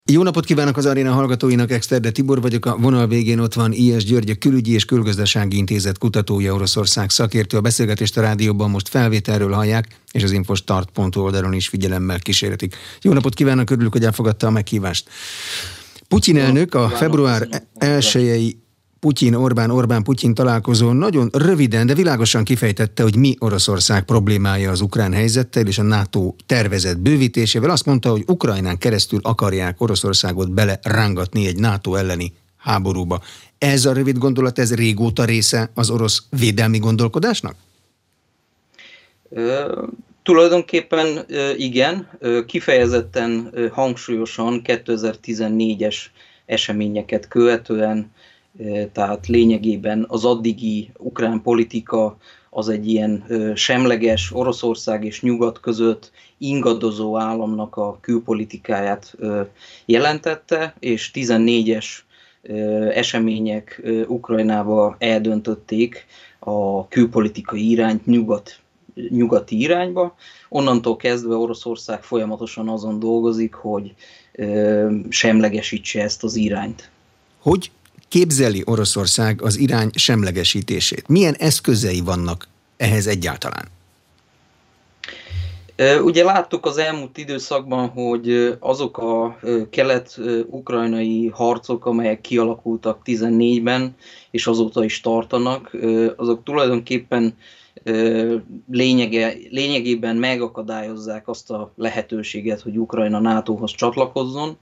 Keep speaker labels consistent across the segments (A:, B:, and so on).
A: Jó napot kívánok az aréna hallgatóinak, Exterde Tibor vagyok, a vonal végén ott van I.S. György, a Külügyi és Külgazdasági Intézet kutatója, Oroszország szakértő. A beszélgetést a rádióban most felvételről hallják, és az infostart.hu oldalon is figyelemmel kísérhetik. Jó napot kívánok, örülök, hogy elfogadta a meghívást. Putyin elnök a február 1-i Putyin találkozón nagyon röviden, de világosan kifejtette, hogy mi Oroszország problémája az ukrán helyzettel és a NATO tervezett bővítésével. Azt mondta, hogy Ukrajnán keresztül akarják Oroszországot belerángatni egy NATO elleni háborúba. Ez a rövid gondolat, ez régóta része az orosz védelmi gondolkodásnak?
B: Tulajdonképpen igen, kifejezetten hangsúlyosan 2014-es eseményeket követően, tehát lényegében az addigi ukrán politika az egy ilyen semleges Oroszország és nyugat között ingadozó államnak a külpolitikáját jelentette, és 14-es események Ukrajnába eldöntötték a külpolitikai irányt nyugati irányba. Onnantól kezdve Oroszország folyamatosan azon dolgozik, hogy semlegesítse ezt az irányt.
A: Hogy képzeli Oroszország az irány semlegesítését? Milyen eszközei vannak ehhez egyáltalán?
B: Ugye láttuk az elmúlt időszakban, hogy azok a kelet-ukrajnai harcok, amelyek kialakultak 14-ben, és azóta is tartanak, azok tulajdonképpen lényegében megakadályozzák azt a lehetőséget, hogy Ukrajna NATO-hoz csatlakozzon,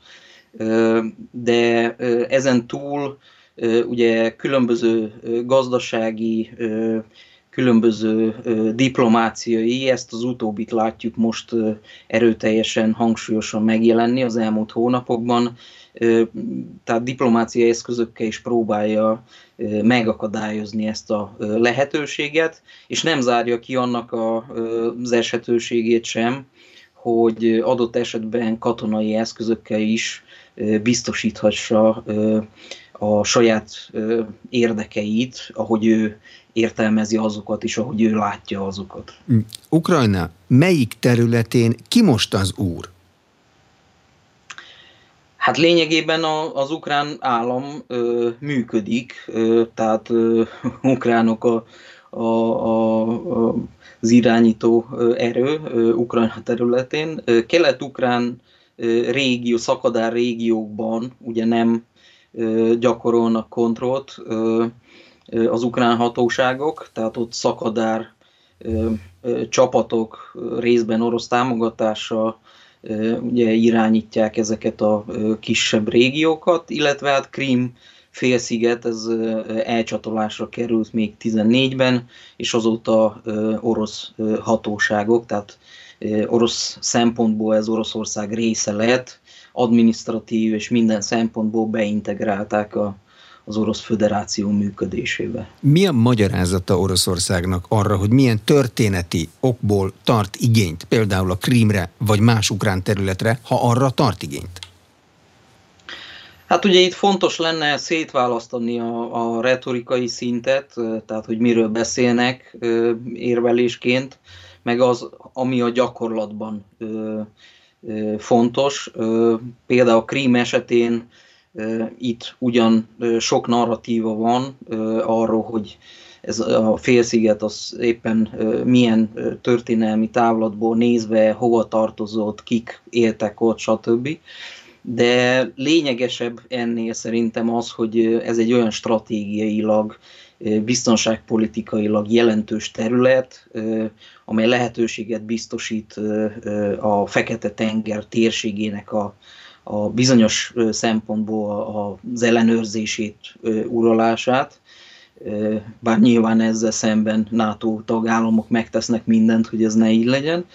B: de ezen túl ugye különböző gazdasági, különböző diplomáciai, ezt az utóbbit látjuk most erőteljesen, hangsúlyosan megjelenni az elmúlt hónapokban, tehát diplomáciai eszközökkel is próbálja megakadályozni ezt a lehetőséget, és nem zárja ki annak az esetőségét sem, hogy adott esetben katonai eszközökkel is biztosíthassa a saját érdekeit, ahogy ő értelmezi azokat, és ahogy ő látja azokat.
A: Ukrajna melyik területén ki most az úr?
B: Hát lényegében az ukrán állam működik, tehát ukránok az irányító erő Ukrajna területén. Kelet-ukrán régió, szakadár régiókban ugye nem gyakorolnak kontrollt az ukrán hatóságok, tehát ott szakadár csapatok részben orosz támogatással ugye irányítják ezeket a kisebb régiókat, illetve hát Krím félsziget, ez elcsatolásra került még 14-ben, és azóta orosz hatóságok, tehát orosz szempontból ez Oroszország része lett, adminisztratív és minden szempontból beintegrálták az Orosz Föderáció működésébe.
A: Mi a magyarázata Oroszországnak arra, hogy milyen történeti okból tart igényt, például a Krímre vagy más ukrán területre, ha arra tart igényt?
B: Hát ugye itt fontos lenne szétválasztani a retorikai szintet, tehát hogy miről beszélnek érvelésként, meg az, ami a gyakorlatban fontos. Például a Krím esetén itt ugyan sok narratíva van arról, hogy ez a félsziget az éppen milyen történelmi távlatból nézve, hova tartozott, kik éltek ott, stb. De lényegesebb ennél szerintem az, hogy ez egy olyan stratégiailag, biztonságpolitikailag jelentős terület, amely lehetőséget biztosít a Fekete-tenger térségének a bizonyos szempontból az ellenőrzését, uralását, bár nyilván ezzel szemben NATO tagállamok megtesznek mindent, hogy ez ne így legyen.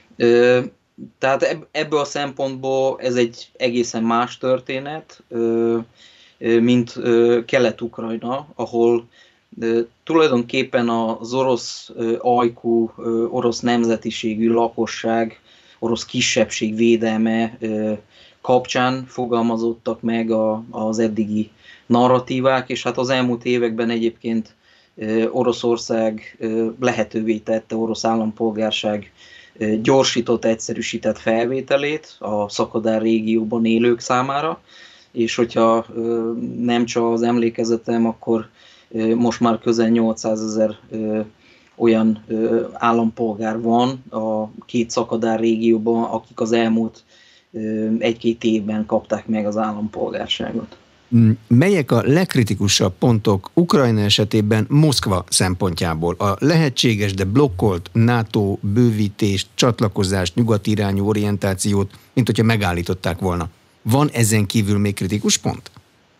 B: Tehát ebből a szempontból ez egy egészen más történet, mint Kelet-Ukrajna, ahol tulajdonképpen az orosz ajkú, orosz nemzetiségű lakosság, orosz kisebbség védelme kapcsán fogalmazottak meg az eddigi narratívák, és hát az elmúlt években egyébként Oroszország lehetővé tette orosz állampolgárság gyorsított, egyszerűsített felvételét a szakadár régióban élők számára, és hogyha nem csak az emlékezetem, akkor most már közel 800 000 olyan állampolgár van a két szakadár régióban, akik az elmúlt 1-2 évben kapták meg az állampolgárságot.
A: Melyek a legkritikusabb pontok Ukrajna esetében Moszkva szempontjából? A lehetséges, de blokkolt NATO bővítést, csatlakozást, nyugati irányú orientációt, mint hogyha megállították volna. Van ezen kívül még kritikus pont?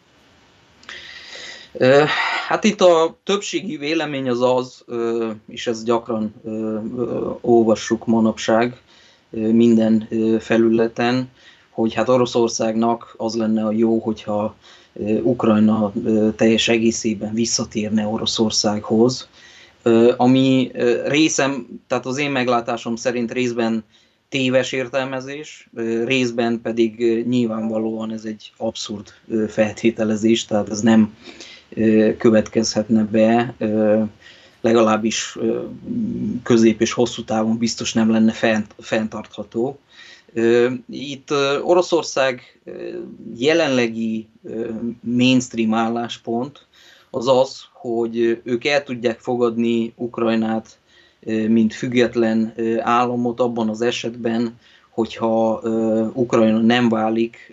B: Hát itt a többségi vélemény az, és ezt gyakran olvassuk manapság minden felületen, hogy hát Oroszországnak az lenne a jó, hogyha Ukrajna teljes egészében visszatérne Oroszországhoz, ami tehát az én meglátásom szerint részben téves értelmezés, részben pedig nyilvánvalóan ez egy abszurd feltételezés, tehát ez nem következhetne be, legalábbis közép és hosszú távon biztos nem lenne fenntartható. Itt Oroszország jelenlegi mainstream álláspont az, hogy ők el tudják fogadni Ukrajnát, mint független államot abban az esetben, hogyha Ukrajna nem válik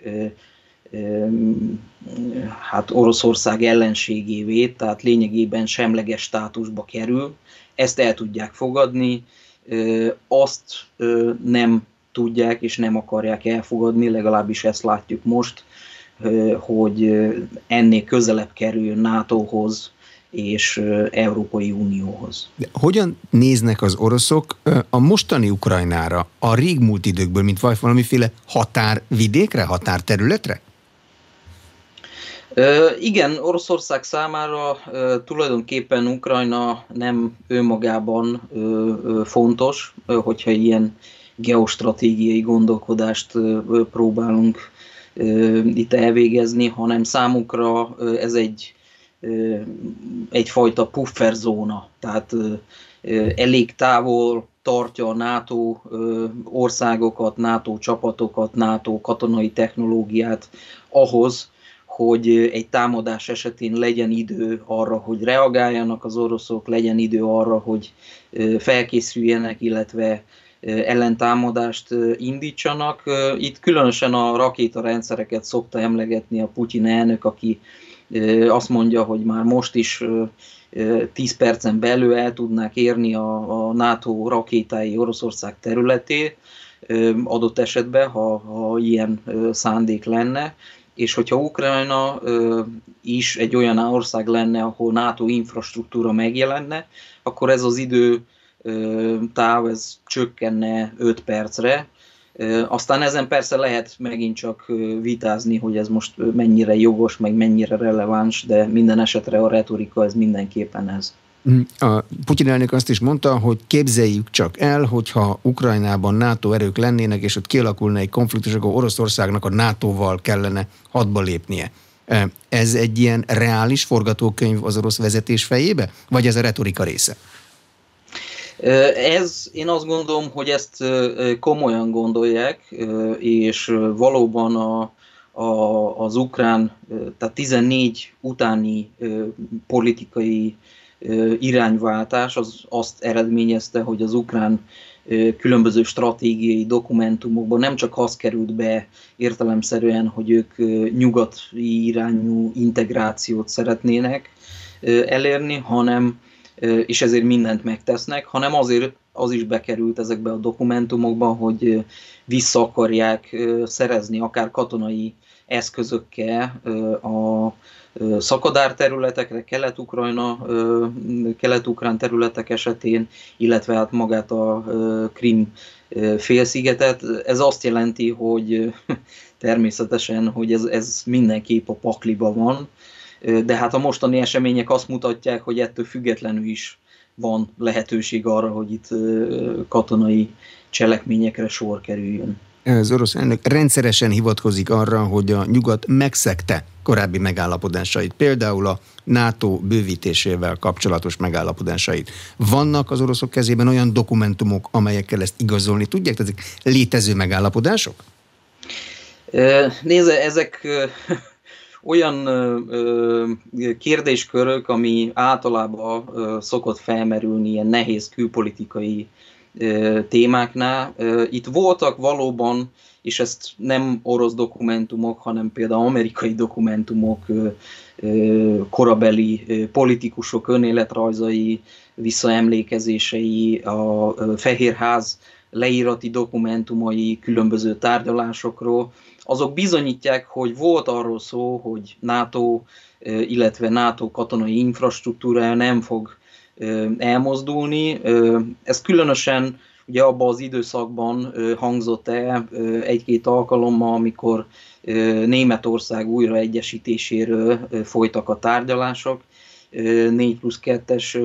B: hát Oroszország ellenségévé, tehát lényegében semleges státusba kerül. Ezt el tudják fogadni, azt nem tudják és nem akarják elfogadni, legalábbis ezt látjuk most, hogy ennél közelebb kerül NATO-hoz és Európai Unióhoz.
A: De hogyan néznek az oroszok a mostani Ukrajnára a régmúlt időkből, mint valamiféle határvidékre, határterületre?
B: Igen, Oroszország számára tulajdonképpen Ukrajna nem önmagában fontos, hogyha ilyen geostratégiai gondolkodást próbálunk itt elvégezni, hanem számukra ez egyfajta pufferzóna, tehát elég távol tartja a NATO országokat, NATO csapatokat, NATO katonai technológiát ahhoz, hogy egy támadás esetén legyen idő arra, hogy reagáljanak az oroszok, legyen idő arra, hogy felkészüljenek, illetve ellentámadást indítsanak. Itt különösen a rakétarendszereket szokta emlegetni a Putyin elnök, aki azt mondja, hogy már most is 10 percen belül el tudnák érni a NATO rakétái Oroszország területét, adott esetben, ha ilyen szándék lenne. És hogyha Ukrajna is egy olyan ország lenne, ahol NATO infrastruktúra megjelenne, akkor ez az időtáv ez csökkenne 5 percre. Aztán ezen persze lehet megint csak vitázni, hogy ez most mennyire jogos, meg mennyire releváns, de minden esetre a retorika ez mindenképpen ez.
A: A Putyin elnök azt is mondta, hogy képzeljük csak el, hogyha Ukrajnában NATO erők lennének, és ott kialakulna egy konfliktus, akkor Oroszországnak a NATO-val kellene hadba lépnie. Ez egy ilyen reális forgatókönyv az orosz vezetés fejébe, vagy ez a retorika része?
B: Én azt gondolom, hogy ezt komolyan gondolják, és valóban az ukrán, tehát 14 utáni politikai irányváltás az azt eredményezte, hogy az ukrán különböző stratégiai dokumentumokban nem csak az került be értelemszerűen, hogy ők nyugati irányú integrációt szeretnének elérni, hanem, és ezért mindent megtesznek, hanem azért az is bekerült ezekbe a dokumentumokba, hogy vissza akarják szerezni akár katonai eszközökkel a szakadár területekre, kelet-ukrán területek esetén, illetve hát magát a Krím félszigetet. Ez azt jelenti, hogy természetesen, hogy ez mindenképp a pakliba van, de hát a mostani események azt mutatják, hogy ettől függetlenül is van lehetőség arra, hogy itt katonai cselekményekre sor kerüljön.
A: Az orosz elnök rendszeresen hivatkozik arra, hogy a nyugat megszegte korábbi megállapodásait, például a NATO bővítésével kapcsolatos megállapodásait. Vannak az oroszok kezében olyan dokumentumok, amelyekkel ezt igazolni tudják? Ezek létező megállapodások?
B: Nézze, ezek olyan kérdéskörök, ami általában szokott felmerülni ilyen nehéz külpolitikai témáknál. Itt voltak valóban, és ezt nem orosz dokumentumok, hanem például amerikai dokumentumok, korabeli politikusok önéletrajzai, visszaemlékezései, a Fehérház leírati dokumentumai különböző tárgyalásokról, azok bizonyítják, hogy volt arról szó, hogy NATO, illetve NATO katonai infrastruktúrája nem fog elmozdulni. Ez különösen ugye abban az időszakban hangzott el egy-két alkalommal, amikor Németország újraegyesítéséről folytak a tárgyalások 4+2-es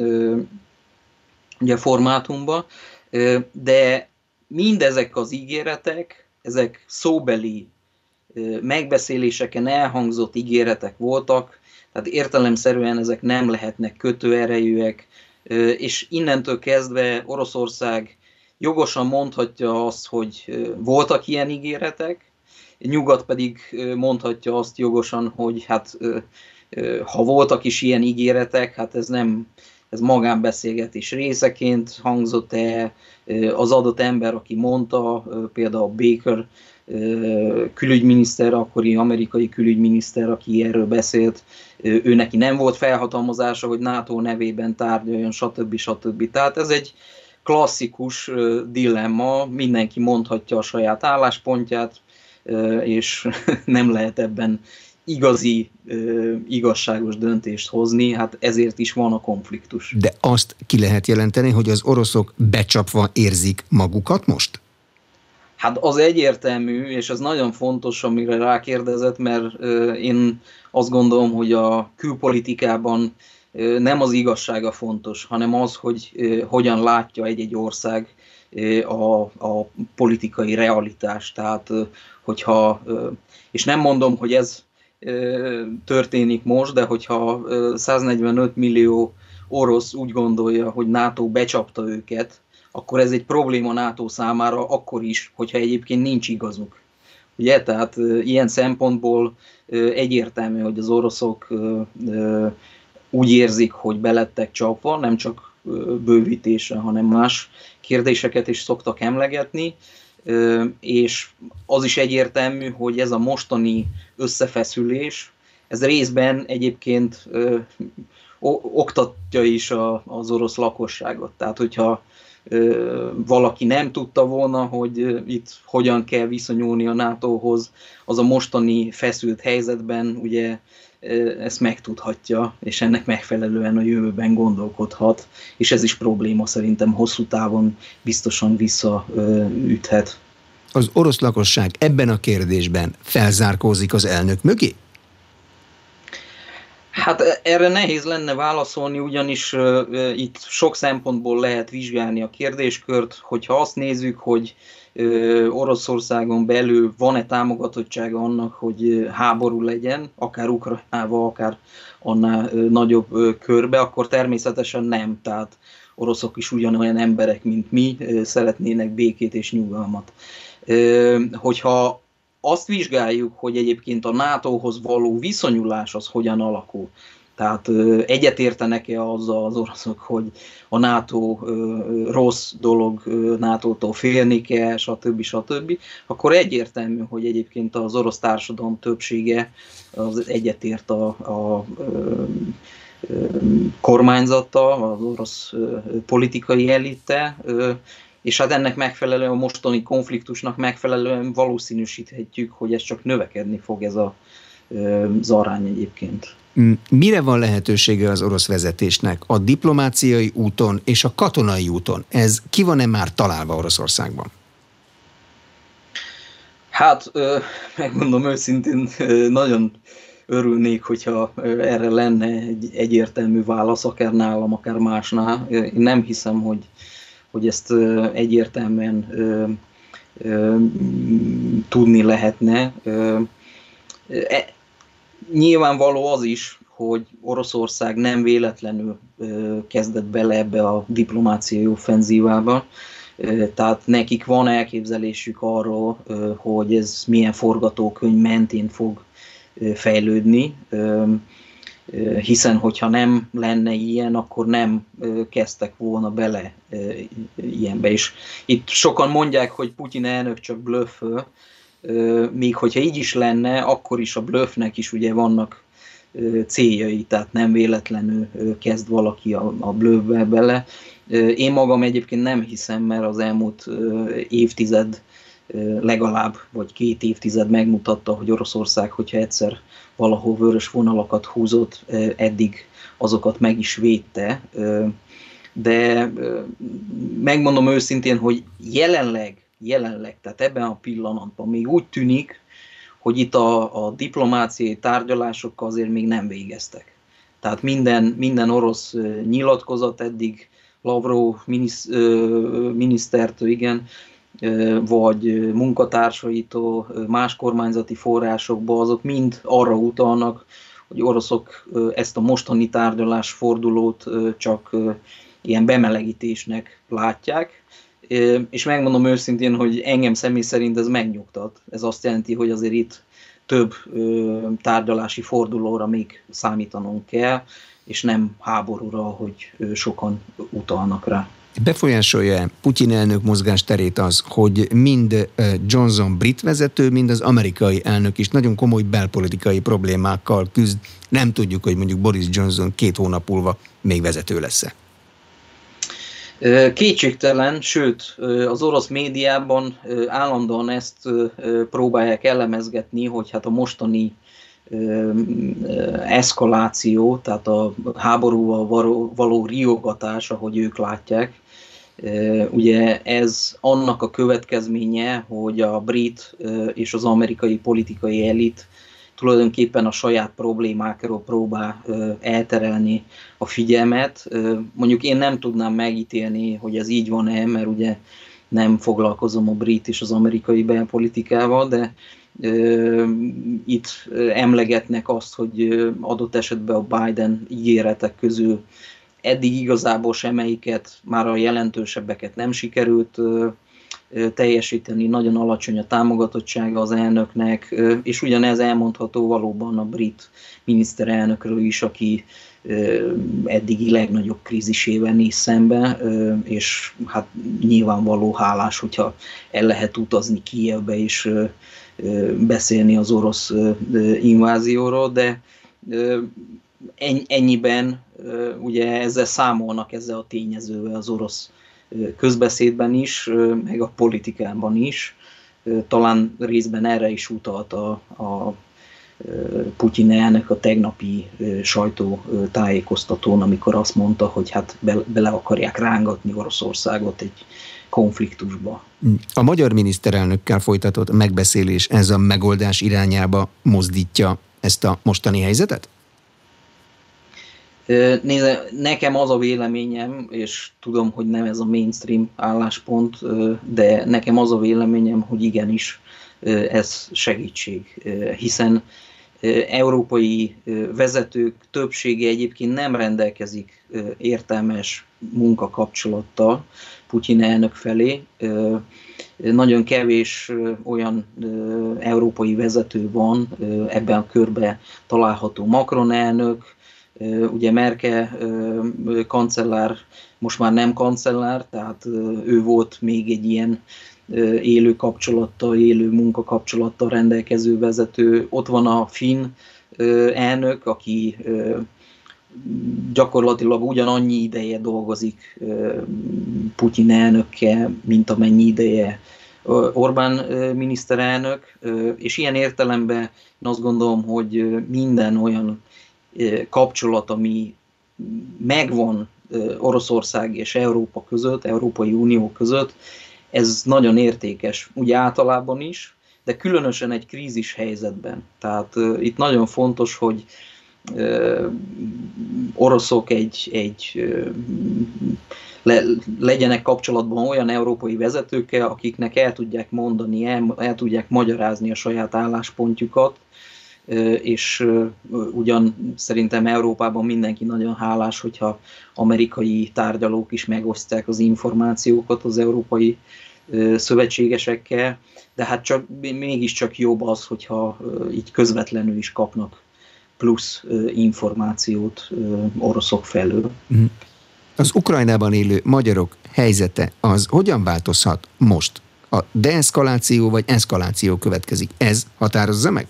B: ugye, formátumban, de mindezek az ígéretek, ezek szóbeli megbeszéléseken elhangzott ígéretek voltak, tehát értelemszerűen ezek nem lehetnek kötőerejűek, és innentől kezdve Oroszország jogosan mondhatja azt, hogy voltak ilyen ígéretek, Nyugat pedig mondhatja azt jogosan, hogy hát ha voltak is ilyen ígéretek, hát ez magánbeszélgetés részeként hangzott el, az adott ember, aki mondta, például Baker külügyminiszter, akkori amerikai külügyminiszter, aki erről beszélt, ő neki nem volt felhatalmazása, hogy NATO nevében tárgyaljon, stb. Tehát ez egy klasszikus dilemma, mindenki mondhatja a saját álláspontját, és nem lehet ebben igazi, igazságos döntést hozni, hát ezért is van a konfliktus.
A: De azt ki lehet jelenteni, hogy az oroszok becsapva érzik magukat most?
B: Hát az egyértelmű, és ez nagyon fontos, amire rákérdezett, mert én azt gondolom, hogy a külpolitikában nem az igazsága fontos, hanem az, hogy hogyan látja egy-egy ország a politikai realitást. Tehát, hogyha, és nem mondom, hogy ez történik most, de hogyha 145 millió orosz úgy gondolja, hogy NATO becsapta őket, akkor ez egy probléma NATO számára akkor is, hogyha egyébként nincs igazuk. Ugye, tehát ilyen szempontból egyértelmű, hogy az oroszok úgy érzik, hogy belettek csapva, nem csak bővítésre, hanem más kérdéseket is szoktak emlegetni, és az is egyértelmű, hogy ez a mostani összefeszülés, ez részben egyébként oktatja is az orosz lakosságot. Tehát, hogyha valaki nem tudta volna, hogy itt hogyan kell viszonyulni a NATO-hoz, az a mostani feszült helyzetben ugye ezt megtudhatja, és ennek megfelelően a jövőben gondolkodhat, és ez is probléma szerintem hosszú távon biztosan visszaüthet.
A: Az orosz lakosság ebben a kérdésben felzárkózik az elnök mögé?
B: Hát erre nehéz lenne válaszolni, ugyanis itt sok szempontból lehet vizsgálni a kérdéskört, hogyha azt nézzük, hogy Oroszországon belül van-e támogatottsága annak, hogy háború legyen, akár Ukrajnával, akár annál nagyobb körbe, akkor természetesen nem. Tehát oroszok is ugyanolyan emberek, mint mi, szeretnének békét és nyugalmat. Hogyha azt vizsgáljuk, hogy egyébként a NATO-hoz való viszonyulás az hogyan alakul. Tehát egyetértenek-e azzal az oroszok, hogy a NATO rossz dolog, NATO-tól félni kell, stb. Akkor egyértelmű, hogy egyébként az orosz társadalom többsége az egyetért a kormányzattal, az orosz politikai elittel, és hát ennek megfelelően, a mostani konfliktusnak megfelelően valószínűsíthetjük, hogy ez csak növekedni fog ez az arány egyébként.
A: Mire van lehetősége az orosz vezetésnek? A diplomáciai úton és a katonai úton. Ez ki van-e már találva Oroszországban?
B: Hát, megmondom őszintén, nagyon örülnék, hogyha erre lenne egy egyértelmű válasz, akár nálam, akár másnál. Én nem hiszem, hogy ezt egyértelműen tudni lehetne. Nyilvánvaló az is, hogy Oroszország nem véletlenül kezdett bele ebbe a diplomáciai offenzívába, tehát nekik van elképzelésük arról, hogy ez milyen forgatókönyv mentén fog fejlődni, hiszen hogyha nem lenne ilyen, akkor nem kezdtek volna bele ilyenbe is. Itt sokan mondják, hogy Putyin elnök csak blöfföl, még hogyha így is lenne, akkor is a blöffnek is ugye vannak céljai, tehát nem véletlenül kezd valaki a blöffbe bele. Én magam egyébként nem hiszem, mert az elmúlt évtized legalább, vagy 2 évtized megmutatta, hogy Oroszország, hogyha egyszer valahol vörös vonalakat húzott, eddig azokat meg is védte. De megmondom őszintén, hogy jelenleg, tehát ebben a pillanatban még úgy tűnik, hogy itt a diplomáciai tárgyalásokkal azért még nem végeztek. Tehát minden orosz nyilatkozat eddig Lavrov minisztertől, igen, vagy munkatársaitól, más kormányzati forrásokból, azok mind arra utalnak, hogy oroszok ezt a mostani tárgyalásfordulót csak ilyen bemelegítésnek látják, és megmondom őszintén, hogy engem személy szerint ez megnyugtat. Ez azt jelenti, hogy azért itt több tárgyalási fordulóra még számítanunk kell, és nem háborúra, hogy sokan utalnak rá.
A: Befolyásolja Putyin elnök mozgásterét az, hogy mind Johnson brit vezető, mind az amerikai elnök is nagyon komoly belpolitikai problémákkal küzd. Nem tudjuk, hogy mondjuk Boris Johnson 2 hónap múlva még vezető lesz-e.
B: Kétségtelen, sőt, az orosz médiában állandóan ezt próbálják elemezgetni, hogy hát a mostani eszkaláció, tehát a háborúval való riogatás, ahogy ők látják, ugye ez annak a következménye, hogy a brit és az amerikai politikai elit tulajdonképpen a saját problémákról próbál elterelni a figyelmet. Mondjuk én nem tudnám megítélni, hogy ez így van-e, mert ugye nem foglalkozom a brit és az amerikai belpolitikával, de itt emlegetnek azt, hogy adott esetben a Biden ígéretek közül eddig igazából semmelyiket, már a jelentősebbeket nem sikerült teljesíteni, nagyon alacsony a támogatottsága az elnöknek, és ugyanez elmondható valóban a brit miniszterelnökről is, aki eddigi legnagyobb krízisével néz szembe, és hát nyilvánvaló hálás, hogyha el lehet utazni Kijevbe és beszélni az orosz invázióról, de ennyiben ugye ezzel számolnak, ezzel a tényezővel az orosz közbeszédben is, meg a politikában is. Talán részben erre is utalt a Putyin elnök a tegnapi sajtótájékoztatón, amikor azt mondta, hogy hát bele akarják rángatni Oroszországot egy konfliktusba.
A: A magyar miniszterelnökkel folytatott megbeszélés ez a megoldás irányába mozdítja ezt a mostani helyzetet?
B: Nézd, nekem az a véleményem, és tudom, hogy nem ez a mainstream álláspont, de nekem az a véleményem, hogy igenis ez segítség, hiszen európai vezetők többsége egyébként nem rendelkezik értelmes munkakapcsolattal Putyin elnök felé. Nagyon kevés olyan európai vezető van, ebben a körben található Macron elnök, ugye Merkel kancellár most már nem kancellár, tehát ő volt még egy ilyen élő kapcsolattal, élő munkakapcsolattal rendelkező vezető. Ott van a finn elnök, aki gyakorlatilag ugyanannyi ideje dolgozik Putyin elnökkel, mint amennyi ideje Orbán miniszterelnök, és ilyen értelemben én azt gondolom, hogy minden olyan kapcsolat, ami megvan Oroszország és Európa között, Európai Unió között, ez nagyon értékes, ugye általában is, de különösen egy krízis helyzetben. Tehát itt nagyon fontos, hogy oroszok egy legyenek kapcsolatban olyan európai vezetőkkel, akiknek el tudják mondani, el tudják magyarázni a saját álláspontjukat, és ugyan szerintem Európában mindenki nagyon hálás, hogyha amerikai tárgyalók is megosztják az információkat az európai szövetségesekkel, de hát mégiscsak jobb az, hogyha így közvetlenül is kapnak plusz információt oroszok felől.
A: Az Ukrajnában élő magyarok helyzete az hogyan változhat most? A deeszkaláció vagy eszkaláció következik? Ez határozza meg?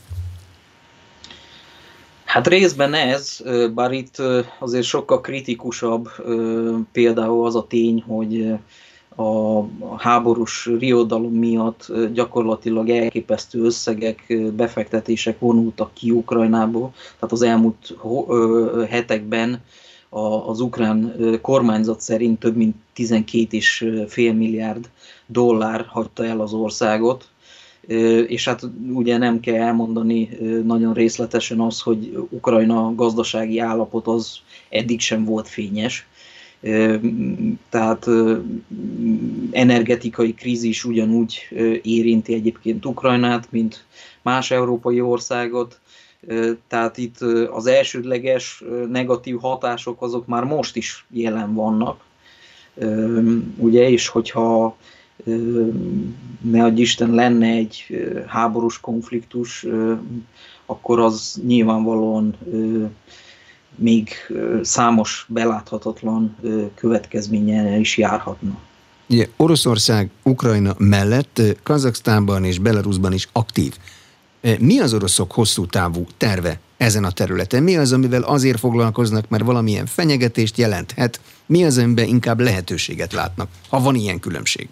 B: Hát részben ez, bár itt azért sokkal kritikusabb például az a tény, hogy a háborús riadalom miatt gyakorlatilag elképesztő összegek, befektetések vonultak ki Ukrajnából. Tehát az elmúlt hetekben az ukrán kormányzat szerint több mint 12,5 milliárd dollár hagyta el az országot. És hát ugye nem kell elmondani nagyon részletesen az, hogy Ukrajna gazdasági állapot az eddig sem volt fényes. Tehát energetikai krízis ugyanúgy érinti egyébként Ukrajnát, mint más európai országot. Tehát itt az elsődleges negatív hatások azok már most is jelen vannak. Ugye, és hogyha ne adj Isten lenne egy háborús konfliktus, akkor az nyilvánvalóan még számos beláthatatlan következménnyel is járhatna.
A: Ugye Oroszország Ukrajna mellett Kazaksztánban és Belarusban is aktív. Mi az oroszok hosszú távú terve ezen a területen? Mi az, amivel azért foglalkoznak, mert valamilyen fenyegetést jelenthet? Mi az, amiben inkább lehetőséget látnak, ha van ilyen különbség?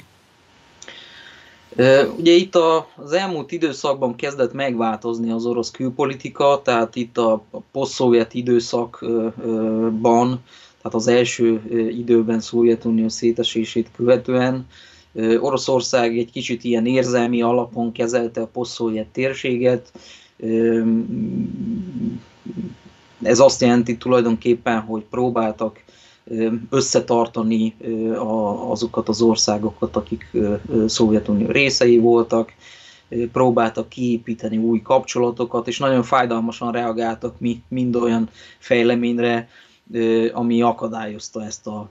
B: Ugye itt az elmúlt időszakban kezdett megváltozni az orosz külpolitika, tehát itt a posztszovjet időszakban, tehát az első időben Szovjetunió szétesését követően Oroszország egy kicsit ilyen érzelmi alapon kezelte a posztszovjet térséget. Ez azt jelenti tulajdonképpen, hogy próbáltak összetartani azokat az országokat, akik Szovjetunió részei voltak, próbáltak kiépíteni új kapcsolatokat, és nagyon fájdalmasan reagáltak mind olyan fejleményre, ami akadályozta ezt a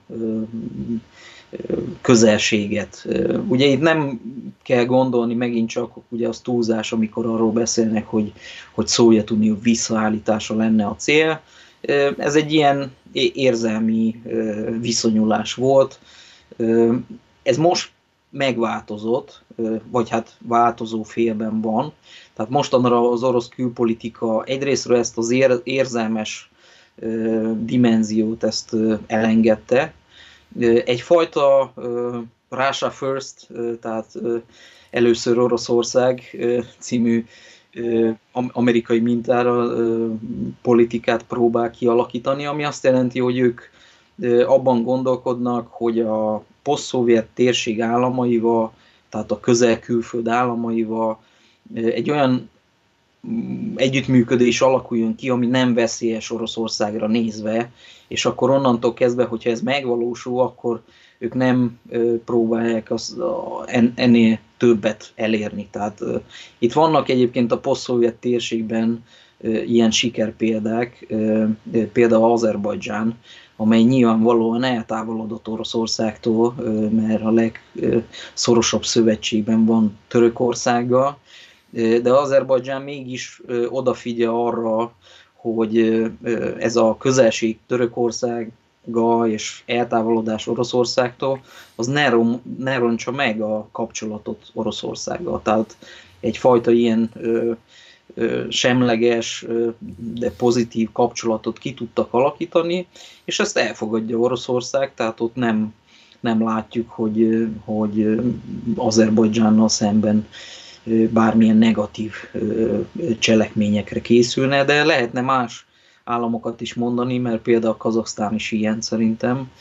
B: közelséget. Ugye itt nem kell gondolni megint csak, ugye az túlzás, amikor arról beszélnek, hogy Szovjetunió visszaállítása lenne a cél. Ez egy ilyen érzelmi viszonyulás volt. Ez most megváltozott, vagy hát változó félben van. Tehát mostanra az orosz külpolitika egyrésztről ezt az érzelmes dimenziót ezt elengedte. Egyfajta Russia First, tehát először Oroszország című amerikai mintára politikát próbál kialakítani, ami azt jelenti, hogy ők abban gondolkodnak, hogy a posztszovjet térség államaival, tehát a közel-külföld államaival egy olyan együttműködés alakuljon ki, ami nem veszélyes Oroszországra nézve, és akkor onnantól kezdve, hogyha ez megvalósul, akkor ők nem próbálják ennél többet elérni. Tehát itt vannak egyébként a posztszovjet térségben ilyen sikerpéldák, például Azerbajdzsán, amely nyilvánvalóan eltávolodott Oroszországtól, mert a legszorosabb szövetségben van Törökországgal, de Azerbajdzsán mégis odafigyel arra, hogy ez a közelség Törökországgal és eltávolodás Oroszországtól, az ne rontsa meg a kapcsolatot Oroszországgal. Tehát egyfajta ilyen semleges, de pozitív kapcsolatot ki tudtak alakítani, és ezt elfogadja Oroszország, tehát ott nem látjuk, hogy Azerbajdzsánnal szemben bármilyen negatív cselekményekre készülne, de lehetne más államokat is mondani, mert például Kazaksztán is ilyen szerintem.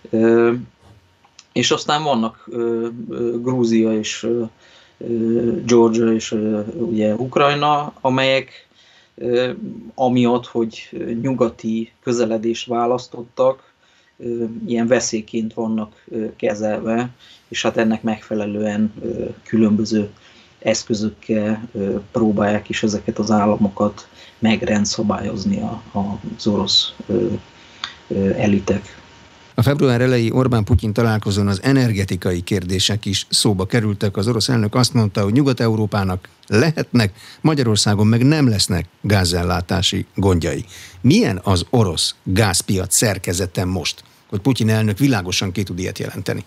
B: És aztán vannak Grúzia és Georgia és ugye Ukrajna, amelyek amiatt, hogy nyugati közeledést választottak, ilyen veszélyként vannak kezelve, és hát ennek megfelelően különböző eszközökkel próbálják is ezeket az államokat megrendszabályozni az orosz elitek.
A: A február elejé Orbán-Putyin találkozón az energetikai kérdések is szóba kerültek. Az orosz elnök azt mondta, hogy Nyugat-Európának lehetnek, Magyarországon meg nem lesznek gázellátási gondjai. Milyen az orosz gázpiac szerkezete most, hogy Putyin elnök világosan ki tud ilyet jelenteni?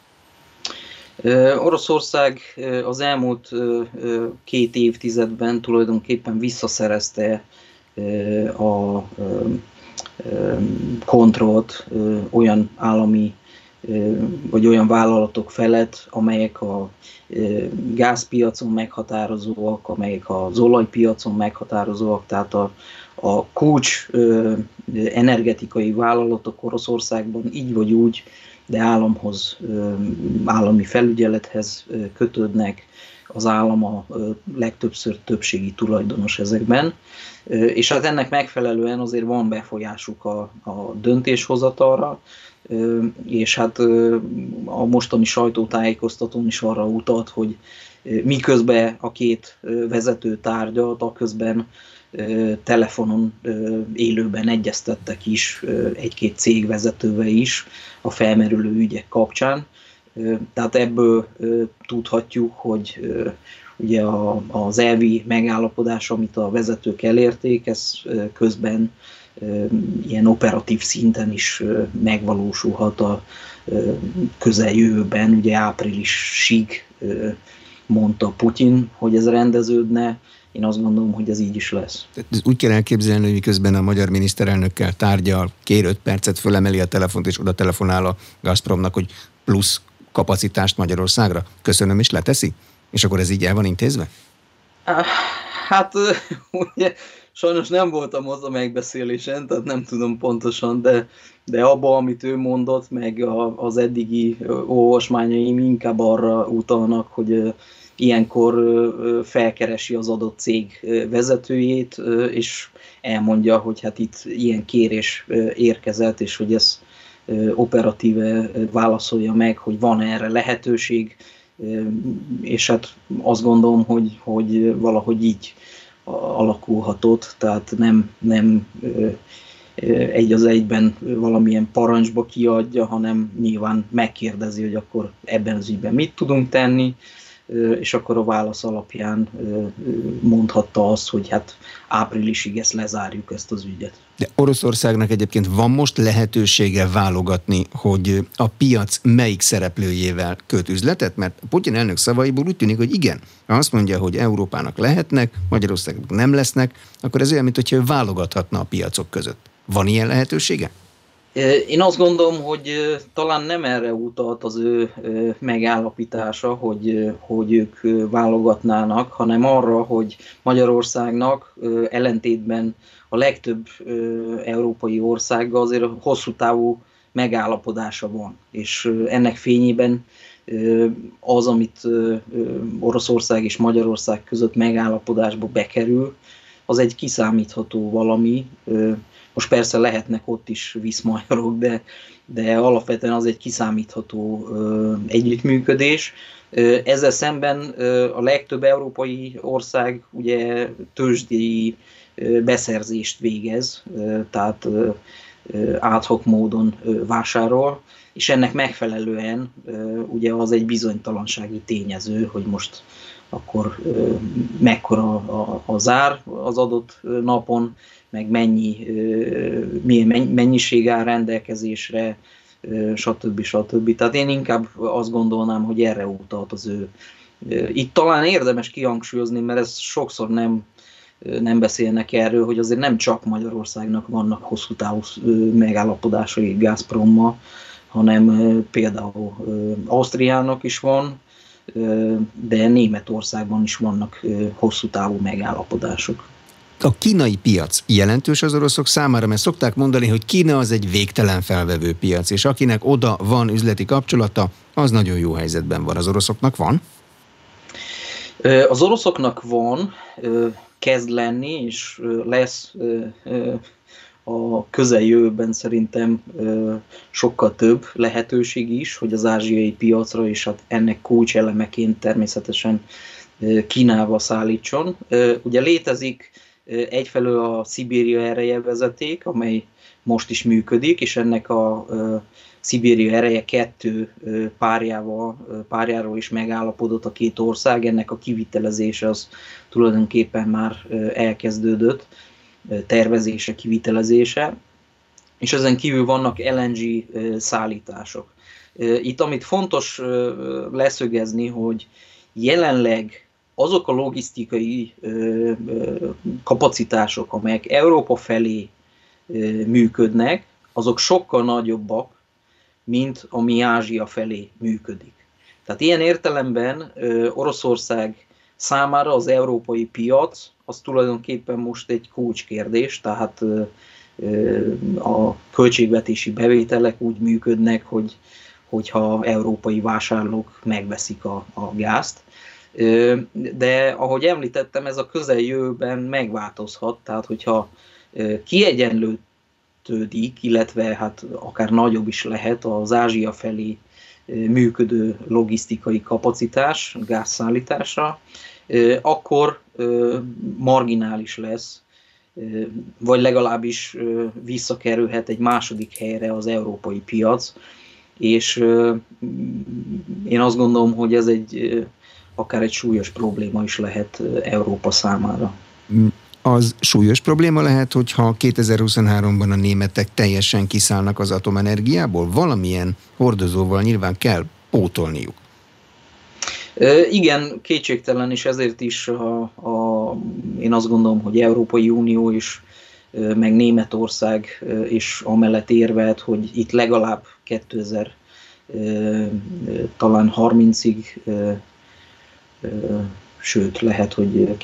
B: Oroszország az elmúlt 2 évtizedben tulajdonképpen visszaszerezte a kontrollt olyan állami vagy olyan vállalatok felett, amelyek a gázpiacon meghatározóak, amelyek az olajpiacon meghatározóak, tehát a kulcs energetikai vállalatok Oroszországban így vagy úgy, de államhoz, állami felügyelethez kötődnek, az állam a legtöbbször többségi tulajdonos ezekben, és hát ennek megfelelően azért van befolyásuk a döntéshozatalra, és hát a mostani sajtótájékoztatón is arra utalt, hogy miközben a két vezető tárgyalt, aközben telefonon élőben egyeztettek is egy-két cég vezetővel is a felmerülő ügyek kapcsán. Tehát ebből tudhatjuk, hogy ugye az elvi megállapodás, amit a vezetők elérték, ez közben ilyen operatív szinten is megvalósulhat a közeljövőben, ugye áprilisig mondta Putyin, hogy ez rendeződne. Én azt gondolom, hogy ez így is lesz.
A: Úgy kell elképzelni, hogy miközben a magyar miniszterelnökkel tárgyal, kér 5 percet, fölemeli a telefont, és oda telefonál a Gazpromnak, hogy plusz kapacitást Magyarországra. Köszönöm, és leteszi? És akkor ez így el van intézve?
B: Hát ugye sajnos nem voltam az a megbeszélésen, tehát nem tudom pontosan, de abban, amit ő mondott, meg az eddigi olvasmányaim inkább arra utalnak, hogy ilyenkor felkeresi az adott cég vezetőjét, és elmondja, hogy hát itt ilyen kérés érkezett, és hogy ez operatíve válaszolja meg, hogy van erre lehetőség, és hát azt gondolom, hogy valahogy így alakulhatott, tehát nem egy az egyben valamilyen parancsba kiadja, hanem nyilván megkérdezi, hogy akkor ebben az ügyben mit tudunk tenni, és akkor a válasz alapján mondhatta azt, hogy hát áprilisig ezt lezárjuk, ezt az ügyet.
A: De Oroszországnak egyébként van most lehetősége válogatni, hogy a piac melyik szereplőjével köt üzletet? Mert Putyin elnök szavaiból úgy tűnik, hogy igen. Ha azt mondja, hogy Európának lehetnek, Magyarországnak nem lesznek, akkor ez olyan, mintha ő válogathatna a piacok között. Van ilyen lehetősége?
B: Én azt gondolom, hogy talán nem erre utalt az ő megállapítása, hogy ők válogatnának, hanem arra, hogy Magyarországnak ellentétben a legtöbb európai országgal azért hosszú távú megállapodása van. És ennek fényében az, amit Oroszország és Magyarország között megállapodásba bekerül, az egy kiszámítható valami. Most persze lehetnek ott is viszmajorok, de alapvetően az egy kiszámítható együttműködés. Ezzel szemben a legtöbb európai ország ugye tőzsdei beszerzést végez, tehát ad hoc módon vásárol, és ennek megfelelően ugye az egy bizonytalansági tényező, hogy most akkor mekkora az ár az adott napon, meg milyen mennyiség áll rendelkezésre, stb. Tehát én inkább azt gondolnám, hogy erre utalt az ő. Itt talán érdemes kihangsúlyozni, mert ez sokszor nem beszélnek erről, hogy azért nem csak Magyarországnak vannak hosszú távú megállapodásai Gazprommal, hanem például Ausztriának is van, de Németországban is vannak hosszú távú megállapodások.
A: A kínai piac jelentős az oroszok számára, mert szokták mondani, hogy Kína az egy végtelen felvevő piac, és akinek oda van üzleti kapcsolata, az nagyon jó helyzetben van. Az oroszoknak van?
B: Az oroszoknak van, kezd lenni, és lesz a közeljövőben szerintem sokkal több lehetőség is, hogy az ázsiai piacra, és hát ennek kulcselemeként természetesen Kínába szállítson. Ugye létezik egyfelől a Szibéria ereje vezeték, amely most is működik, és ennek a Szibéria ereje 2 párjáról is megállapodott a két ország, ennek a kivitelezése az tulajdonképpen már elkezdődött, tervezése, kivitelezése, és ezen kívül vannak LNG szállítások. Itt amit fontos leszögezni, hogy jelenleg azok a logisztikai kapacitások, amelyek Európa felé működnek, azok sokkal nagyobbak, mint ami Ázsia felé működik. Tehát ilyen értelemben Oroszország számára az európai piac az tulajdonképpen most egy kulcskérdés, tehát a költségvetési bevételek úgy működnek, hogyha európai vásárlók megveszik a gázt. De ahogy említettem, ez a közeljövőben megváltozhat, tehát hogyha kiegyenlődik, illetve hát akár nagyobb is lehet az Ázsia felé működő logisztikai kapacitás gázszállításra, akkor marginális lesz, vagy legalábbis visszakerülhet egy második helyre az európai piac, és én azt gondolom, hogy ez akár egy súlyos probléma is lehet Európa számára.
A: Az súlyos probléma lehet, hogyha 2023-ban a németek teljesen kiszállnak az atomenergiából? Valamilyen hordozóval nyilván kell pótolniuk.
B: Igen, kétségtelen, és ezért is én azt gondolom, hogy Európai Unió is, meg Németország is amellett érvelt, hogy itt legalább 2030-ig, sőt lehet, hogy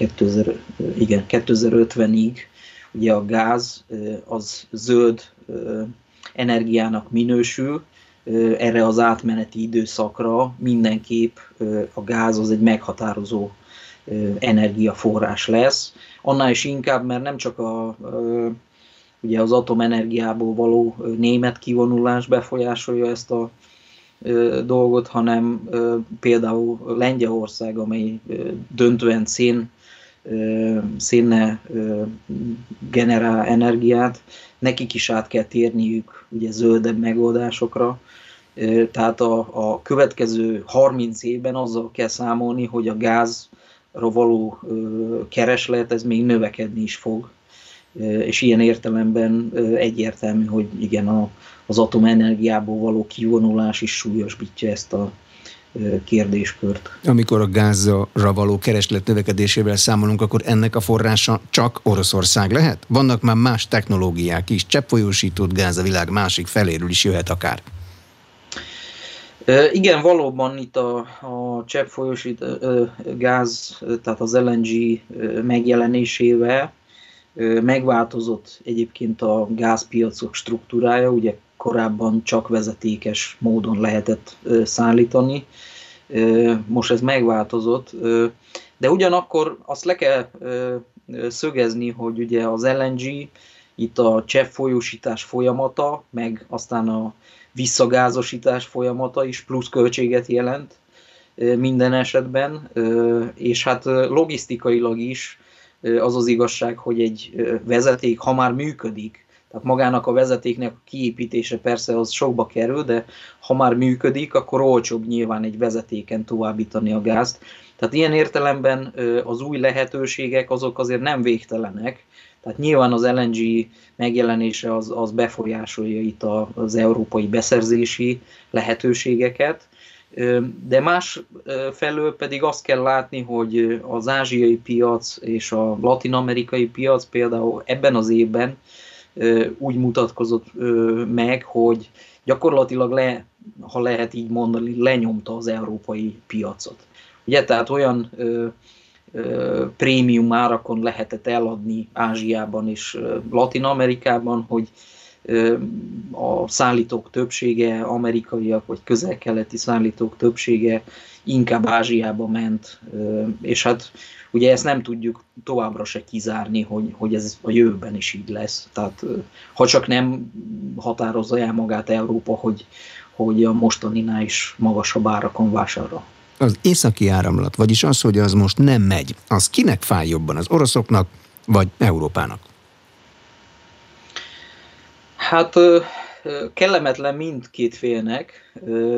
B: 2050-ig ugye a gáz az zöld energiának minősül, erre az átmeneti időszakra mindenképp a gáz az egy meghatározó energiaforrás lesz. Annál is inkább, mert nem csak ugye az atomenergiából való német kivonulás befolyásolja ezt a dolgot, hanem például Lengyelország, amely döntően szénnel generál energiát, nekik is át kell térniük ugye zöldebb megoldásokra. Tehát a következő 30 évben azzal kell számolni, hogy a gázra való kereslet ez még növekedni is fog. És ilyen értelemben egyértelmű, hogy igen, az atomenergiából való kivonulás is súlyosbítja ezt a kérdéskört.
A: Amikor a gázra való kereslet növekedésével számolunk, akkor ennek a forrása csak Oroszország lehet? Vannak már más technológiák is, cseppfolyósított gáz a világ másik feléről is jöhet akár.
B: Igen, valóban itt a cseppfolyósított gáz, tehát az LNG megjelenésével megváltozott egyébként a gázpiacok struktúrája, ugye korábban csak vezetékes módon lehetett szállítani, most ez megváltozott, de ugyanakkor azt le kell szögezni, hogy ugye az LNG, itt a cseppfolyósítás folyamata, meg aztán a visszagázosítás folyamata is plusz költséget jelent minden esetben, és hát logisztikailag is az az igazság, hogy egy vezeték, ha már működik, tehát magának a vezetéknek a kiépítése persze az sokba kerül, de ha már működik, akkor olcsóbb nyilván egy vezetéken továbbítani a gázt. Tehát ilyen értelemben az új lehetőségek azok azért nem végtelenek. Tehát nyilván az LNG megjelenése az befolyásolja itt az európai beszerzési lehetőségeket, de más felől pedig azt kell látni, hogy az ázsiai piac és a latin-amerikai piac például ebben az évben úgy mutatkozott meg, hogy gyakorlatilag ha lehet így mondani, lenyomta az európai piacot. Ugye, tehát olyan prémium árakon lehetett eladni Ázsiában és Latin-Amerikában, hogy a szállítók többsége, amerikaiak vagy közel-keleti szállítók többsége inkább Ázsiába ment, és hát ugye ezt nem tudjuk továbbra se kizárni, hogy ez a jövőben is így lesz. Tehát ha csak nem határozza el magát Európa, hogy a mostaninál is magasabb árakon vásárol.
A: Az északi áramlat, vagyis az, hogy az most nem megy, az kinek fáj jobban, az oroszoknak vagy Európának?
B: Hát kellemetlen mindkét félnek.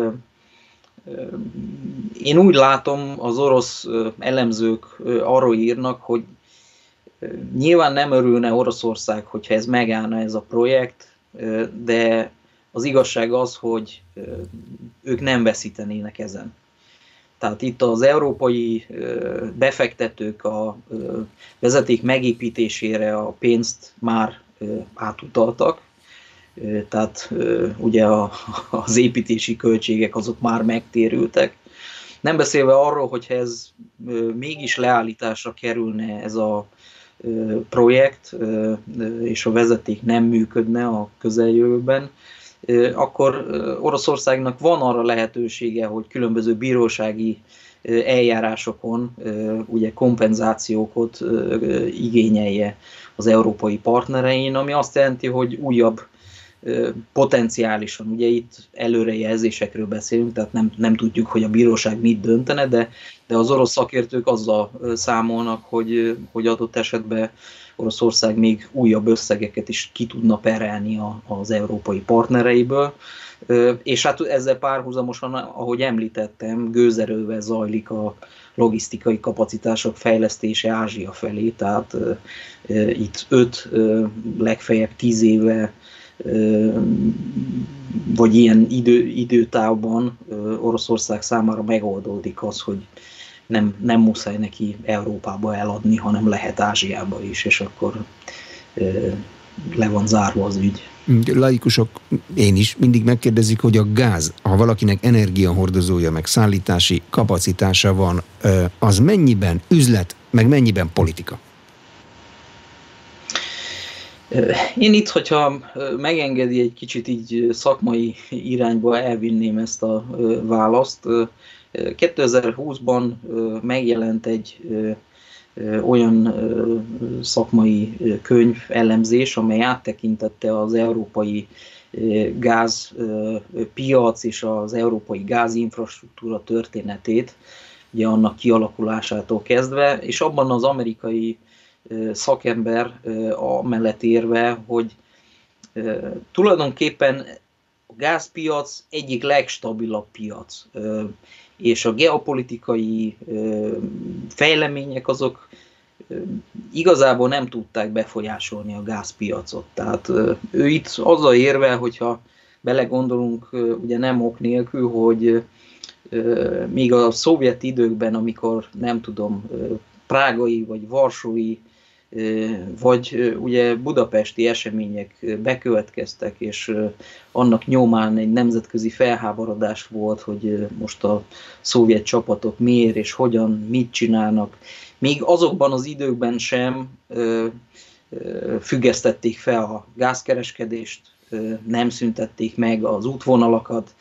B: Én úgy látom, az orosz elemzők arról írnak, hogy nyilván nem örülne Oroszország, hogyha ez megállna ez a projekt, de az igazság az, hogy ők nem veszítenének ezen. Tehát itt az európai befektetők a vezeték megépítésére a pénzt már átutaltak, tehát ugye az építési költségek azok már megtérültek. Nem beszélve arról, hogyha ez mégis leállításra kerülne ez a projekt, és a vezeték nem működne a közeljövőben, akkor Oroszországnak van arra lehetősége, hogy különböző bírósági eljárásokon ugye kompenzációkat igényelje az európai partnerein, ami azt jelenti, hogy újabb potenciálisan, ugye itt előrejelzésekről beszélünk, tehát nem tudjuk, hogy a bíróság mit döntene, de az orosz szakértők azzal számolnak, hogy adott esetben Oroszország még újabb összegeket is ki tudna perelni az európai partnereiből, és hát ezzel párhuzamosan, ahogy említettem, gőzerővel zajlik a logisztikai kapacitások fejlesztése Ázsia felé, tehát itt 5, legfeljebb 10 éve vagy ilyen időtávban Oroszország számára megoldódik az, hogy nem muszáj neki Európába eladni, hanem lehet Ázsiába is, és akkor le van zárva az ügy.
A: Laikusok, én is mindig megkérdezik, hogy a gáz, ha valakinek energiahordozója, meg szállítási kapacitása van, az mennyiben üzlet, meg mennyiben politika?
B: Én itt, hogyha megengedi, egy kicsit így szakmai irányba elvinném ezt a választ. 2020-ban megjelent egy olyan szakmai könyv, elemzés, amely áttekintette az európai gázpiac és az európai gázinfrastruktúra történetét, ugye annak kialakulásától kezdve, és abban az amerikai szakember amellett érve, hogy tulajdonképpen a gázpiac egyik legstabilabb piac, és a geopolitikai fejlemények azok igazából nem tudták befolyásolni a gázpiacot. Tehát ő itt azzal érve, hogyha belegondolunk, ugye nem ok nélkül, hogy még a szovjet időkben, amikor nem tudom, prágai vagy varsói vagy ugye budapesti események bekövetkeztek, és annak nyomán egy nemzetközi felháborodás volt, hogy most a szovjet csapatok miért és hogyan, mit csinálnak. Még azokban az időkben sem függesztették fel a gázkereskedést, nem szüntették meg az útvonalakat,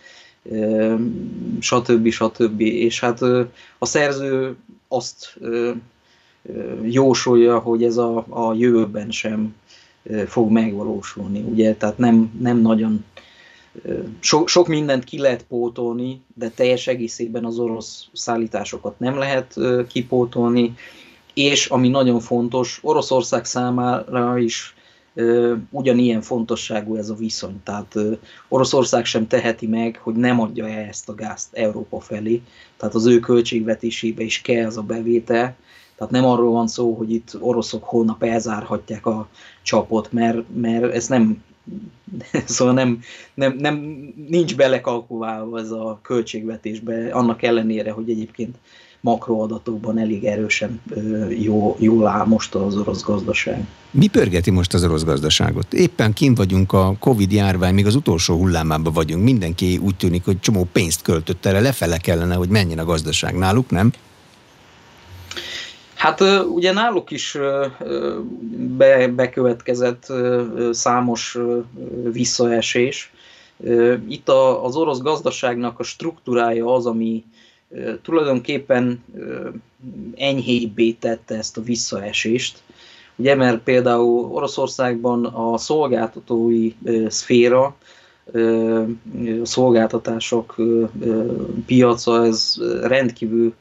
B: stb. És hát a szerző azt jósolja, hogy ez a jövőben sem fog megvalósulni. Ugye? Tehát nem nagyon sok mindent ki lehet pótolni, de teljes egészében az orosz szállításokat nem lehet kipótolni, és ami nagyon fontos, Oroszország számára is ugyanilyen fontosságú ez a viszony. Tehát Oroszország sem teheti meg, hogy nem adja el ezt a gázt Európa felé. Tehát az ő költségvetésébe is kell ez a bevétel. Tehát nem arról van szó, hogy itt oroszok holnap elzárhatják a csapot, mert ez nem, szóval nincs belekalkulálva ez a költségvetésbe, annak ellenére, hogy egyébként makroadatokban elég erősen jól áll most az orosz gazdaság.
A: Mi pörgeti most az orosz gazdaságot? Éppen kint vagyunk a Covid-járvány, még az utolsó hullámában vagyunk. Mindenki úgy tűnik, hogy csomó pénzt költött erre, lefele kellene, hogy menjen a gazdaság náluk, nem?
B: Hát ugye náluk is bekövetkezett számos visszaesés. Itt az orosz gazdaságnak a struktúrája az, ami tulajdonképpen enyhébbé tette ezt a visszaesést. Ugye, mert például Oroszországban a szolgáltatói szféra, a szolgáltatások piaca, ez rendkívül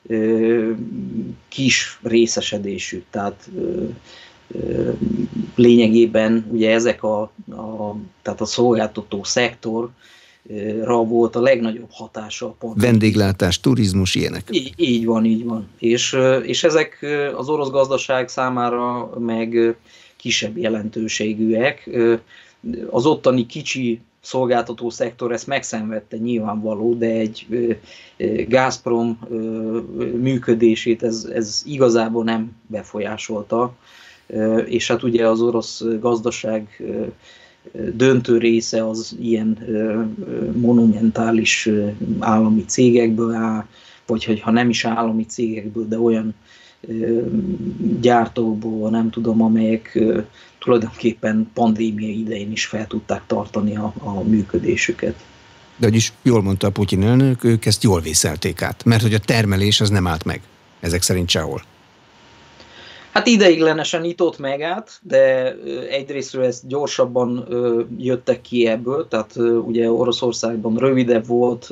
B: kis részesedésű, tehát lényegében ugye ezek tehát a szolgáltató szektorra volt a legnagyobb hatása.
A: Vendéglátás, turizmus, ilyenek.
B: Így van. És ezek az orosz gazdaság számára meg kisebb jelentőségűek. Az ottani kicsi szolgáltató szektor ezt megszenvedte nyilvánvaló, de egy Gazprom működését ez igazából nem befolyásolta, és hát ugye az orosz gazdaság döntő része az ilyen monumentális állami cégekből áll, vagy ha nem is állami cégekből, de olyan gyártókból, nem tudom, amelyek tulajdonképpen pandémia idején is fel tudták tartani a működésüket.
A: De vagyis jól mondta a Putyin elnök, ők ezt jól vészelték át, mert hogy a termelés az nem állt meg, ezek szerint sehol.
B: Hát ideiglenesen itt ott megállt, de egyrésztről ezt gyorsabban jöttek ki ebből, tehát ugye Oroszországban rövidebb volt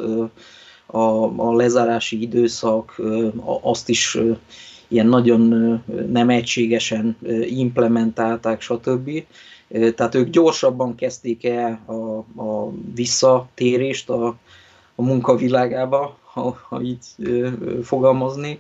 B: a lezárási időszak, azt is ilyen nagyon nem egységesen implementálták, stb. Tehát ők gyorsabban kezdték el a visszatérést a munkavilágába, ha így fogalmazni,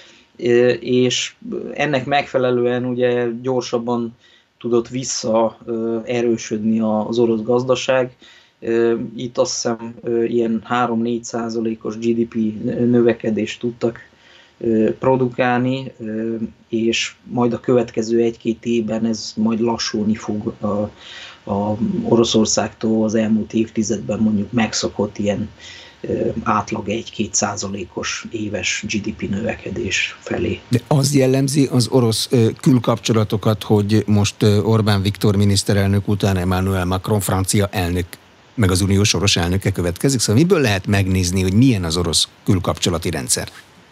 B: és ennek megfelelően ugye gyorsabban tudott visszaerősödni az orosz gazdaság. Itt azt hiszem ilyen 3-4%-os GDP növekedést tudtak produkálni, és majd a következő 1-2 évben ez majd lassulni fog a Oroszországtól az elmúlt évtizedben mondjuk megszokott ilyen átlag 1-2%-os éves GDP növekedés felé.
A: De az jellemzi az orosz külkapcsolatokat, hogy most Orbán Viktor miniszterelnök után Emmanuel Macron francia elnök, meg az uniós soros elnöke következik, szóval miből lehet megnézni, hogy milyen az orosz külkapcsolati rendszer?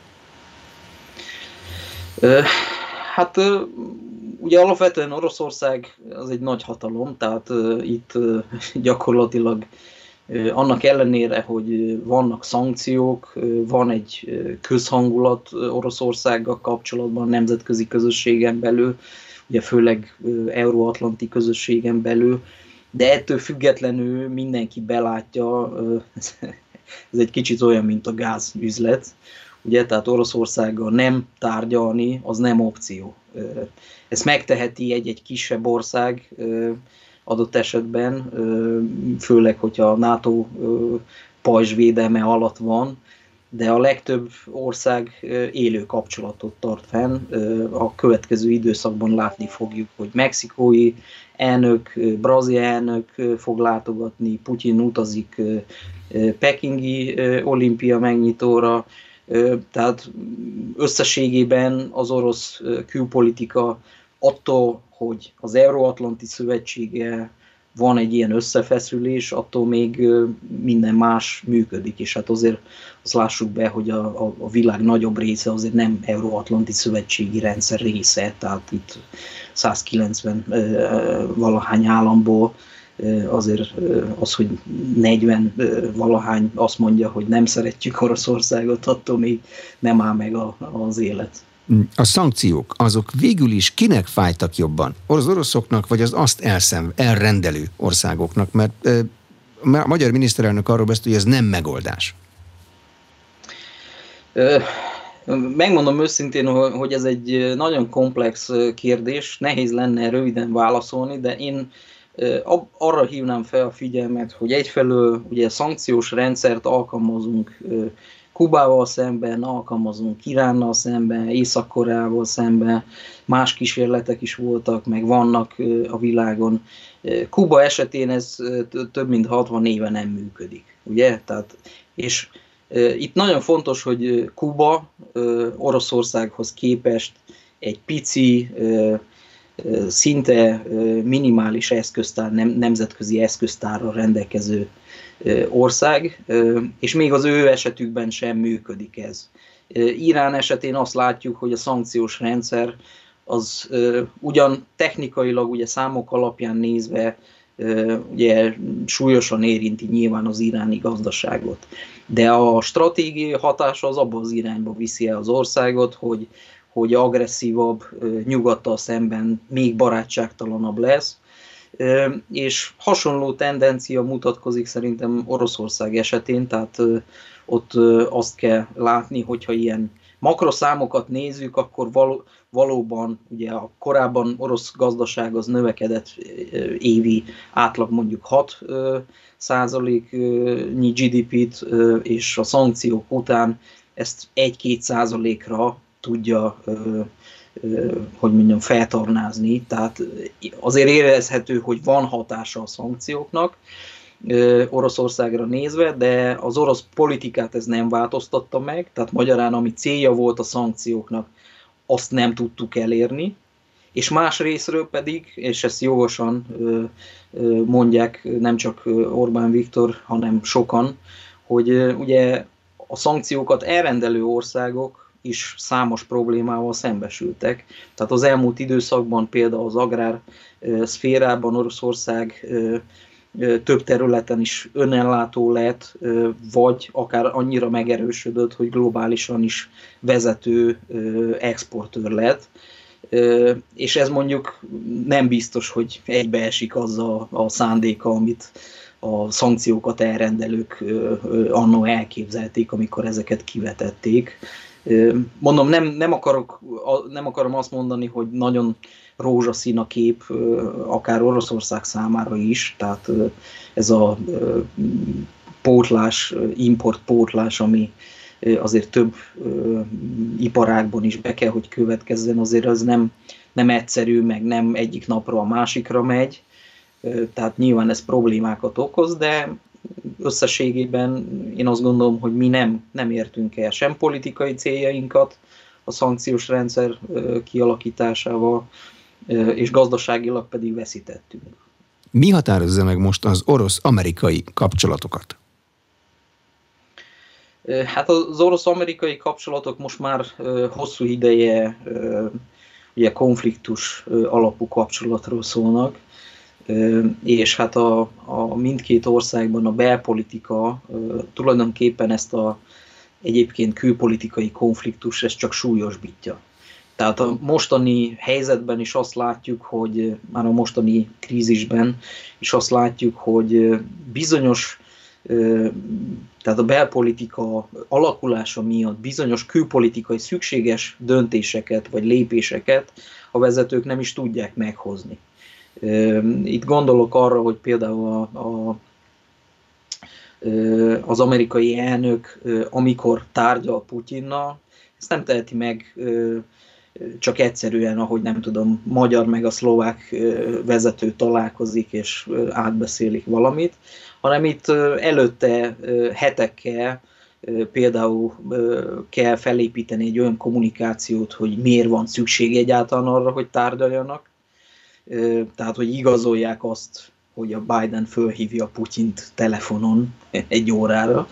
B: Hát ugye alapvetően Oroszország az egy nagy hatalom, tehát itt gyakorlatilag annak ellenére, hogy vannak szankciók, van egy közhangulat Oroszországgal kapcsolatban a nemzetközi közösségen belül, ugye főleg euróatlanti közösségen belül, de ettől függetlenül mindenki belátja, ez egy kicsit olyan, mint a gázüzlet, ugye, tehát Oroszországgal nem tárgyalni, az nem opció. Ezt megteheti egy kisebb ország adott esetben, főleg, hogyha a NATO pajzsvédelme alatt van, de a legtöbb ország élő kapcsolatot tart fenn. A következő időszakban látni fogjuk, hogy mexikói elnök, brazil elnök fog látogatni, Putyin utazik pekingi olimpia megnyitóra, tehát összességében az orosz külpolitika attól, hogy az Euróatlanti Szövetséggel van egy ilyen összefeszülés, attól még minden más működik, és hát azért azt lássuk be, hogy a világ nagyobb része azért nem Euróatlanti Szövetségi rendszer része, tehát itt 190 valahány államból azért az, hogy 40 valahány azt mondja, hogy nem szeretjük Oroszországot, attól még nem áll meg az élet.
A: A szankciók, azok végül is kinek fájtak jobban? Az oroszoknak, vagy az azt elrendelő országoknak? Mert a magyar miniszterelnök arról beszélt, hogy ez nem megoldás.
B: Megmondom őszintén, hogy ez egy nagyon komplex kérdés, nehéz lenne röviden válaszolni, de én arra hívnám fel a figyelmet, hogy egyfelől ugye szankciós rendszert alkalmazunk Kubával szemben, alkalmazunk Iránnal szemben, Észak-Koreával szemben, más kísérletek is voltak, meg vannak a világon. Kuba esetén ez több mint 60 éve nem működik, ugye? Tehát, és itt nagyon fontos, hogy Kuba Oroszországhoz képest egy pici, szinte minimális eszköztár, nemzetközi eszköztárral rendelkező ország, és még az ő esetükben sem működik ez. Irán esetén azt látjuk, hogy a szankciós rendszer az ugyan technikailag, ugye számok alapján nézve ugye súlyosan érinti nyilván az iráni gazdaságot, de a stratégiai hatása az abba az irányba viszi el az országot, hogy agresszívabb, nyugattal szemben még barátságtalanabb lesz, és hasonló tendencia mutatkozik szerintem Oroszország esetén, tehát ott azt kell látni, hogyha ilyen makroszámokat nézzük, akkor valóban ugye a korábban orosz gazdaság az növekedett évi átlag mondjuk 6%-nyi GDP-t, és a szankciók után ezt 1-2%-ra tudja, hogy mondjam, feltornázni. Tehát azért érezhető, hogy van hatása a szankcióknak Oroszországra nézve, de az orosz politikát ez nem változtatta meg, tehát magyarán ami célja volt a szankcióknak, azt nem tudtuk elérni, és más részről pedig, és ezt jogosan mondják nem csak Orbán Viktor, hanem sokan, hogy ugye a szankciókat elrendelő országok is számos problémával szembesültek. Tehát az elmúlt időszakban például az agrár szférában Oroszország több területen is önellátó lett, vagy akár annyira megerősödött, hogy globálisan is vezető exportőr lett. És ez mondjuk nem biztos, hogy egybeesik azzal a szándéka, amit a szankciókat elrendelők anno elképzelték, amikor ezeket kivetették. Mondom, nem akarom azt mondani, hogy nagyon rózsaszín a kép, akár Oroszország számára is, tehát ez a pótlás, importpótlás, ami azért több iparágban is be kell, hogy következzen, azért az nem egyszerű, meg nem egyik napra a másikra megy, tehát nyilván ez problémákat okoz, de összességében én azt gondolom, hogy mi nem értünk el sem politikai céljainkat a szankciós rendszer kialakításával, és gazdaságilag pedig veszítettünk.
A: Mi határozza meg most az orosz-amerikai kapcsolatokat?
B: Hát az orosz-amerikai kapcsolatok most már hosszú ideje ugye konfliktus alapú kapcsolatról szólnak, és hát a mindkét országban a belpolitika tulajdonképpen ezt a egyébként külpolitikai konfliktus ezt csak súlyosbítja. Tehát a mostani helyzetben is azt látjuk, hogy már a mostani krízisben is azt látjuk, hogy bizonyos, tehát a belpolitika alakulása miatt bizonyos külpolitikai szükséges döntéseket vagy lépéseket a vezetők nem is tudják meghozni. Itt gondolok arra, hogy például az amerikai elnök, amikor tárgyal Putyinnal, ezt nem teheti meg csak egyszerűen, ahogy nem tudom, magyar meg a szlovák vezető találkozik és átbeszélik valamit, hanem itt előtte hetekkel például kell felépíteni egy olyan kommunikációt, hogy miért van szükség egyáltalán arra, hogy tárgyaljanak. Tehát, hogy igazolják azt, hogy a Biden fölhívja Putyint telefonon egy órára.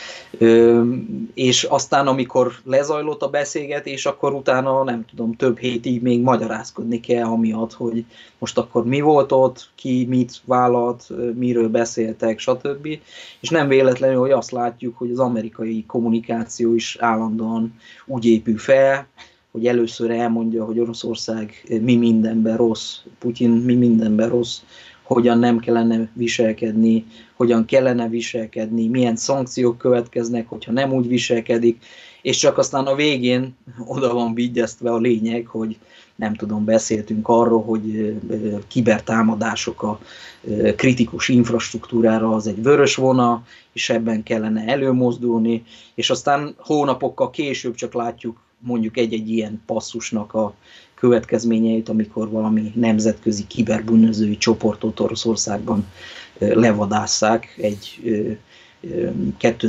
B: És aztán, amikor lezajlott a beszélgetés, akkor utána, nem tudom, több hétig még magyarázkodni kell amiatt, hogy most akkor mi volt ott, ki mit vállalt, miről beszéltek, stb. És nem véletlenül, hogy azt látjuk, hogy az amerikai kommunikáció is állandóan úgy épül fel, hogy először elmondja, hogy Oroszország mi mindenben rossz, Putyin mi mindenben rossz, hogyan nem kellene viselkedni, hogyan kellene viselkedni, milyen szankciók következnek, hogyha nem úgy viselkedik, és csak aztán a végén oda van vigyeztve a lényeg, hogy nem tudom, beszéltünk arról, hogy kibertámadások a kritikus infrastruktúrára az egy vörös vonal, és ebben kellene előmozdulni, és aztán hónapokkal később csak látjuk mondjuk egy-egy ilyen passzusnak a következményeit, amikor valami nemzetközi kiberbűnözői csoportot Oroszországban levadásszák egy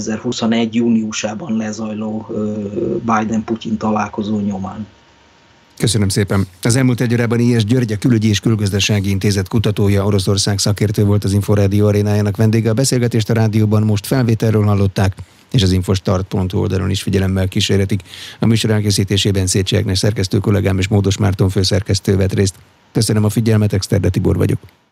B: 2021. júniusában lezajló Biden-Putyin találkozó nyomán.
A: Köszönöm szépen. Az elmúlt egy órában I.S. György, a Külügyi és Külgazdasági Intézet kutatója, Oroszország szakértő volt az Inforádió arénájának vendége. A beszélgetést a rádióban most felvételről hallották, és az infostart.hu oldalon is figyelemmel kísérhetik. A műsor elkészítésében Széchenyi Ágnes szerkesztő kollégám és Módos Márton főszerkesztő vett részt. Köszönöm a figyelmet, Exterde Tibor vagyok.